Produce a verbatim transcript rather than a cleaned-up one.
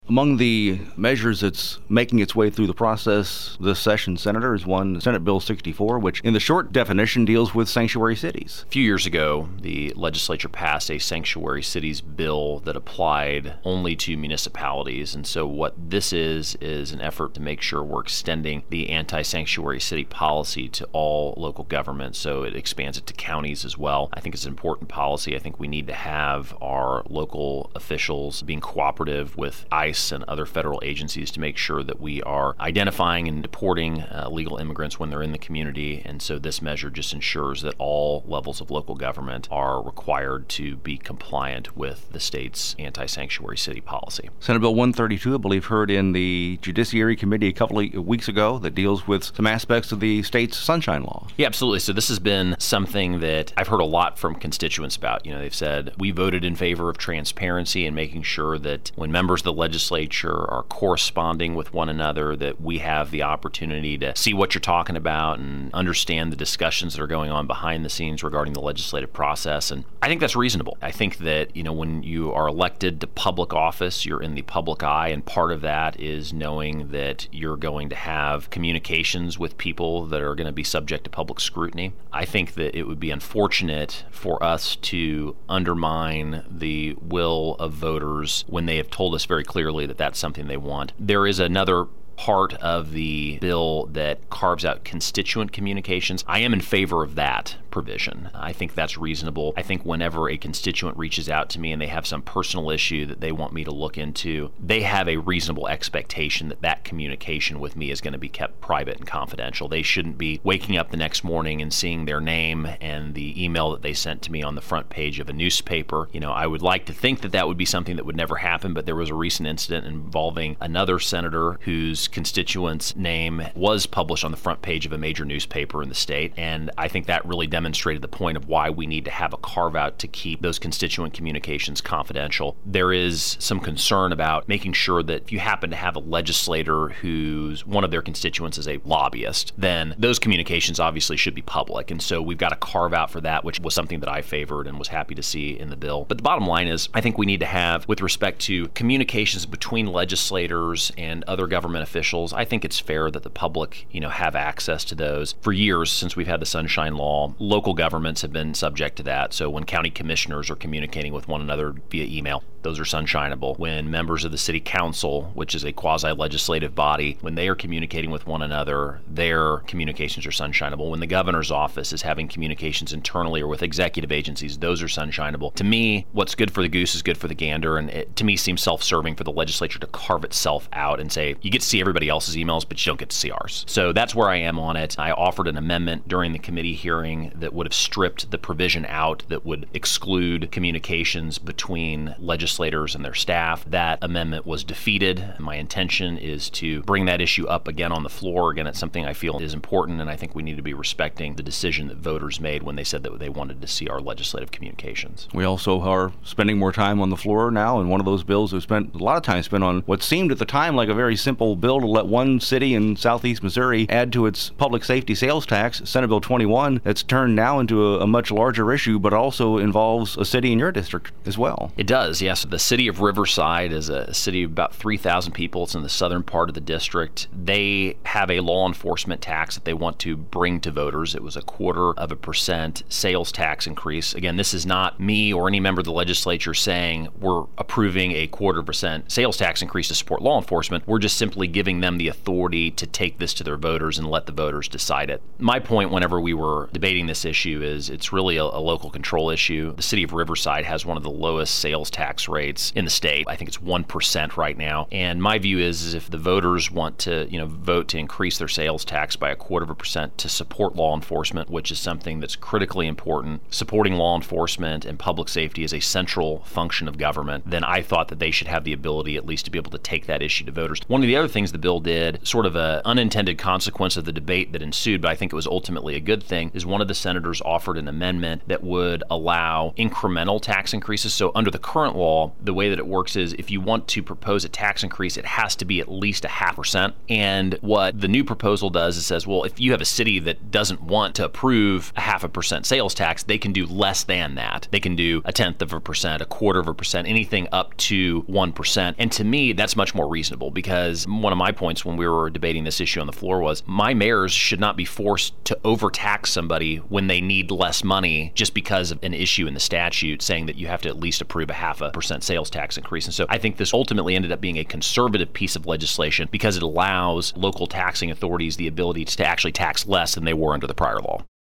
Among the measures that's making its way through the process this session, Senator, is one Senate Bill sixty-four, which in the short definition deals with sanctuary cities. A few years ago, the legislature passed a sanctuary cities bill that applied only to municipalities. And so what this is, is an effort to make sure we're extending the anti-sanctuary city policy to all local governments. So it expands it to counties as well. I think it's an important policy. I think we need to have our local officials being cooperative with ICE and other federal agencies to make sure that we are identifying and deporting uh, illegal immigrants when they're in the community. And so this measure just ensures that all levels of local government are required to be compliant with the state's anti-sanctuary city policy. Senate Bill one thirty-two, I believe, heard in the Judiciary Committee a couple of weeks ago that deals with some aspects of the state's Sunshine Law. Yeah, absolutely. So this has been something that I've heard a lot from constituents about. You know, they've said, we voted in favor of transparency and making sure that when members of the legislature are corresponding with one another, that we have the opportunity to see what you're talking about and understand the discussions that are going on behind the scenes regarding the legislative process. And I think that's reasonable. I think that, you know, when you are elected to public office, you're in the public eye, and part of that is knowing that you're going to have communications with people that are going to be subject to public scrutiny. I think that it would be unfortunate for us to undermine the will of voters when they have told us very clearly that that's something they want. There is another part of the bill that carves out constituent communications. I am in favor of that provision. I think that's reasonable. I think whenever a constituent reaches out to me and they have some personal issue that they want me to look into, they have a reasonable expectation that that communication with me is going to be kept private and confidential. They shouldn't be waking up the next morning and seeing their name and the email that they sent to me on the front page of a newspaper. You know, I would like to think that that would be something that would never happen, but there was a recent incident involving another senator whose constituent's name was published on the front page of a major newspaper in the state, and I think that really demonstrated the point of why we need to have a carve-out to keep those constituent communications confidential. There is some concern about making sure that if you happen to have a legislator who's one of their constituents is a lobbyist, then those communications obviously should be public, and so we've got to carve out for that, which was something that I favored and was happy to see in the bill. But the bottom line is, I think we need to have, with respect to communications between legislators and other government officials, I think it's fair that the public, you know, have access to those. For years, since we've had the Sunshine Law, local governments have been subject to that. So when county commissioners are communicating with one another via email, those are sunshineable. When members of the city council, which is a quasi-legislative body, when they are communicating with one another, their communications are sunshineable. When the governor's office is having communications internally or with executive agencies, those are sunshineable. To me, what's good for the goose is good for the gander, and it, to me, seems self-serving for the legislature to carve itself out and say, you get to see everybody else's emails, but you don't get to see ours. So that's where I am on it. I offered an amendment during the committee hearing that would have stripped the provision out that would exclude communications between legislators and their staff. That amendment was defeated. My intention is to bring that issue up again on the floor. Again, it's something I feel is important, and I think we need to be respecting the decision that voters made when they said that they wanted to see our legislative communications. We also are spending more time on the floor now, and one of those bills we've spent a lot of time spent on what seemed at the time like a very simple bill to let one city in southeast Missouri add to its public safety sales tax, Senate Bill twenty-one, that's turned now into a, a much larger issue, but also involves a city in your district as well. It does, yes. The city of Riverside is a city of about three thousand people. It's in the southern part of the district. They have a law enforcement tax that they want to bring to voters. It was a quarter of a percent sales tax increase. Again, this is not me or any member of the legislature saying we're approving a quarter percent sales tax increase to support law enforcement. We're just simply giving them the authority to take this to their voters and let the voters decide it. My point whenever we were debating this issue is it's really a, a local control issue. The city of Riverside has one of the lowest sales tax rates in the state. I think it's one percent right now. And my view is, is if the voters want to, you know, vote to increase their sales tax by a quarter of a percent to support law enforcement, which is something that's critically important, supporting law enforcement and public safety is a central function of government, then I thought that they should have the ability at least to be able to take that issue to voters. One of the other things the bill did, sort of an unintended consequence of the debate that ensued, but I think it was ultimately a good thing, is one of the senators offered an amendment that would allow incremental tax increases. So under the current law, law, the way that it works is if you want to propose a tax increase, it has to be at least a half percent. And what the new proposal does is says, well, if you have a city that doesn't want to approve a half a percent sales tax, they can do less than that. They can do a tenth of a percent, a quarter of a percent, anything up to one percent. And to me, that's much more reasonable, because one of my points when we were debating this issue on the floor was my mayors should not be forced to overtax somebody when they need less money just because of an issue in the statute saying that you have to at least approve a half a percent sales tax increase. And so I think this ultimately ended up being a conservative piece of legislation because it allows local taxing authorities the ability to actually tax less than they were under the prior law.